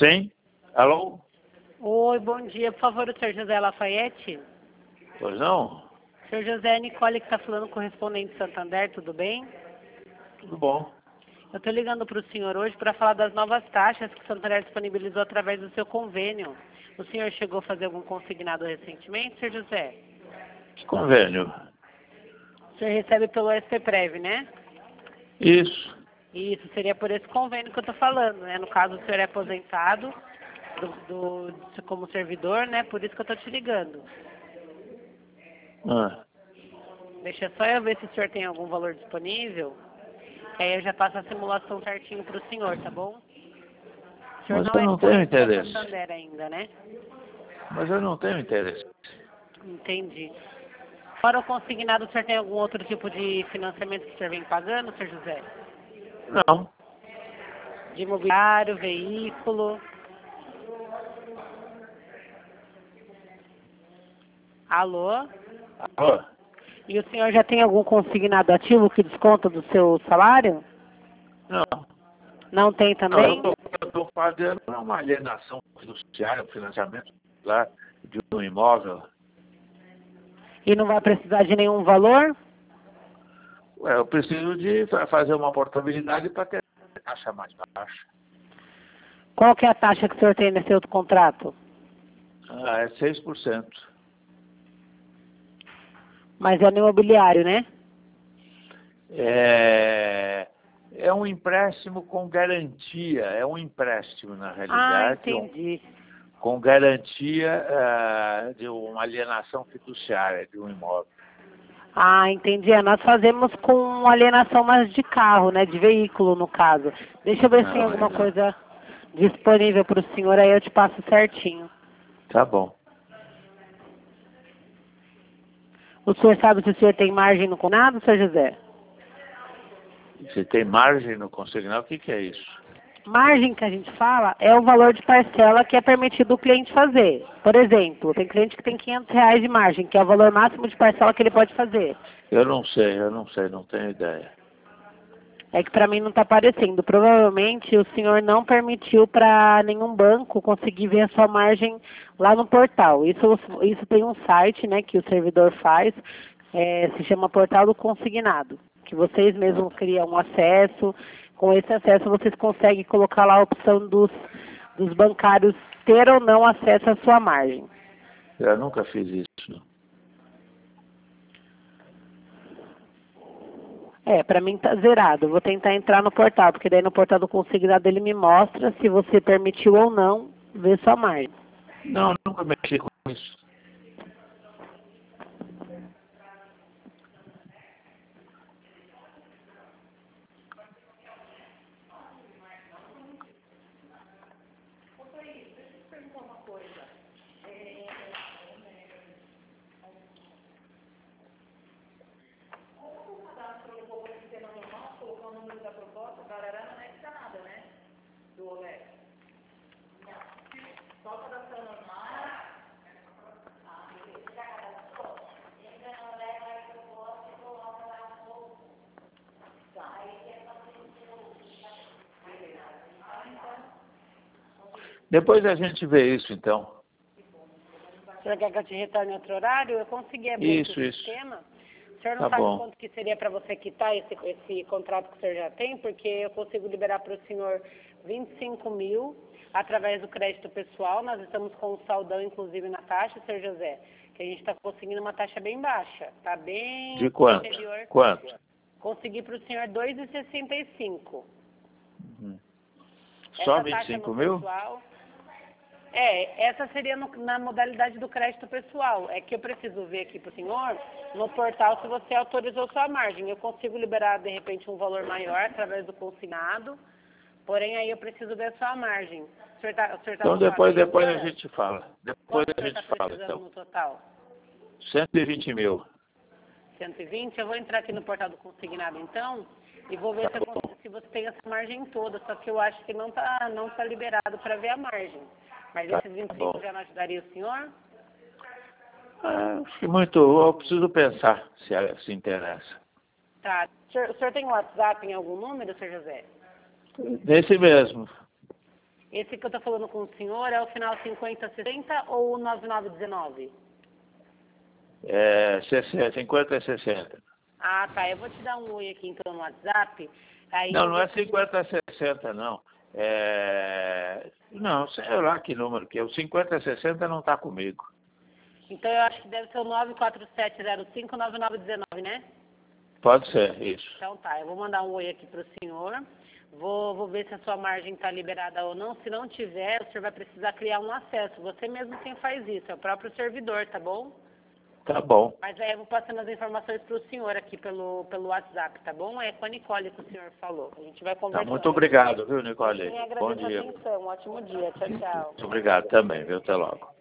Sim? Alô? Oi, bom dia. Por favor, o senhor José Lafayette? Pois não? Senhor José, Nicole que está falando, correspondente de Santander, tudo bem? Tudo bom. Eu estou ligando para o senhor hoje para falar das novas taxas que o Santander disponibilizou através do seu convênio. O senhor chegou a fazer algum consignado recentemente, senhor José? Que convênio? O senhor recebe pelo SPPrev, né? Isso. Isso, seria por esse convênio que eu estou falando, né? No caso, o senhor é aposentado como servidor, né? Por isso que eu estou te ligando. Ah, Deixa só eu ver se o senhor tem algum valor disponível. Que aí eu já passo a simulação certinho para o senhor, tá bom? O senhor mas não eu é não tenho cliente da interesse. Santander ainda, né? Mas eu não tenho interesse. Entendi. Fora o consignado, o senhor tem algum outro tipo de financiamento que o senhor vem pagando, senhor José? Não. De imobiliário, veículo? Alô? Alô? E o senhor já tem algum consignado ativo que desconta do seu salário? Não. Não tem Não, também? eu estou fazendo uma alienação fiduciária, um financiamento lá de um imóvel. E não vai precisar de nenhum valor? Ué, eu preciso de fazer uma portabilidade para ter taxa mais baixa. Qual que é a taxa que o senhor tem nesse outro contrato? Ah, é 6%. Mas é no imobiliário, né? É um empréstimo com garantia. É um empréstimo, na Ah, realidade, entendi. com garantia de uma alienação fiduciária de um imóvel. Ah, entendi. Nós fazemos com alienação mais de carro, né? De veículo, no caso. Deixa eu ver se tem Não, alguma não. coisa disponível para o senhor, aí eu te passo certinho. Tá bom. O senhor sabe se o senhor tem margem no conado, senhor José? Se tem margem no consignado, o que é isso? Margem que a gente fala é o valor de parcela que é permitido o cliente fazer. Por exemplo, tem cliente que tem R$ 500 de margem, que é o valor máximo de parcela que ele pode fazer. Eu não sei, não tenho ideia. É que para mim não está aparecendo. Provavelmente o senhor não permitiu para nenhum banco conseguir ver a sua margem lá no portal. Isso tem um site, né, que o servidor faz, se chama Portal do Consignado, que vocês mesmos criam um acesso. Com esse acesso vocês conseguem colocar lá a opção dos bancários ter ou não acesso à sua margem. Eu nunca fiz isso. Não. Para mim tá zerado. Eu vou tentar entrar no portal, porque daí no portal do consignado ele me mostra se você permitiu ou não ver sua margem. Não, nunca mexi com isso. Depois a gente vê isso, então. O senhor quer que eu te retorne outro horário? Eu consegui abrir Isso, o isso. sistema. O senhor não Tá sabe bom. quanto que seria para você quitar esse contrato que o senhor já tem? Porque eu consigo liberar para o senhor 25 mil através do crédito pessoal. Nós estamos com um saldão, inclusive, na taxa, senhor José, que a gente está conseguindo uma taxa bem baixa. Está bem De quanto? inferior. Quanto? Consegui para o senhor 2,65. Uhum. Só Essa taxa 25 no mil? pessoal. Essa seria na modalidade do crédito pessoal. É que eu preciso ver aqui para o senhor, no portal, se você autorizou sua margem. Eu consigo liberar, de repente, um valor maior através do consignado, porém aí eu preciso ver a sua margem. O senhor tá Então depois a gente fala. Depois Quanto a o senhor está gente fala, precisando então. no total? 120 mil. 120? Eu vou entrar aqui no portal do consignado, então, e vou ver se você tem essa margem toda, só que eu acho que não tá liberado para ver a margem. Mas esses 25 já não ajudaria o senhor? Acho que muito. Eu preciso pensar se interessa. Tá. O senhor tem um WhatsApp em algum número, senhor José? Nesse mesmo. Esse que eu estou falando com o senhor é o final 5060 ou o 9919? 50 e 60. Ah, tá. Eu vou te dar um oi aqui então no WhatsApp. Aí Não, não é 50 e 60, não. Não, sei lá que número que é. O 50 e 60 não está comigo. Então eu acho que deve ser o 947059919, né? Pode ser, isso. Então tá, eu vou mandar um oi aqui pro senhor. Vou ver se a sua margem está liberada ou não. Se não tiver, o senhor vai precisar criar um acesso. Você mesmo quem faz isso, é o próprio servidor, tá bom? Tá bom. Mas aí eu vou passando as informações para o senhor aqui pelo WhatsApp, tá bom? É com a Nicole que o senhor falou. A gente vai conversar. Tá, muito obrigado, viu, Nicole? Eu Bom agradeço a dia. atenção. Um ótimo dia. Tchau, tchau. Muito obrigado também, viu? Até logo.